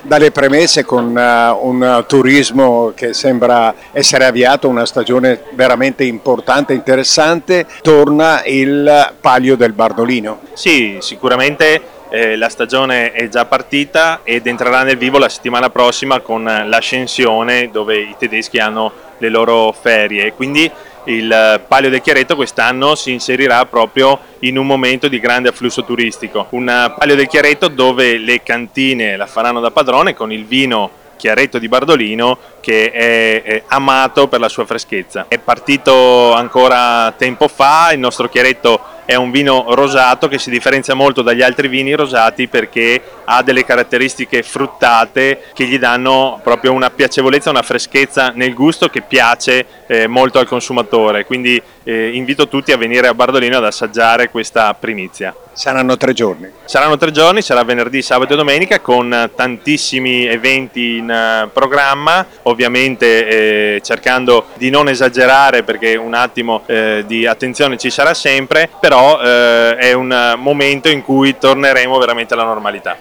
Dalle premesse con un turismo che sembra essere avviato, una stagione veramente importante e interessante, torna il Palio del Bardolino. Sì, sicuramente la stagione è già partita ed entrerà nel vivo la settimana prossima con l'Ascensione, dove i tedeschi hanno le loro ferie, quindi il Palio del Chiaretto quest'anno si inserirà proprio in un momento di grande afflusso turistico. Un Palio del Chiaretto dove le cantine la faranno da padrone con il vino Chiaretto di Bardolino, che è amato per la sua freschezza. È partito ancora tempo fa, il nostro Chiaretto è un vino rosato che si differenzia molto dagli altri vini rosati perché ha delle caratteristiche fruttate che gli danno proprio una piacevolezza, una freschezza nel gusto che piace molto al consumatore, quindi invito tutti a venire a Bardolino ad assaggiare questa primizia. Saranno 3 giorni. Saranno 3 giorni, sarà venerdì, sabato e domenica con tantissimi eventi in programma, ovviamente cercando di non esagerare perché un attimo di attenzione ci sarà sempre, però è un momento in cui torneremo veramente alla normalità.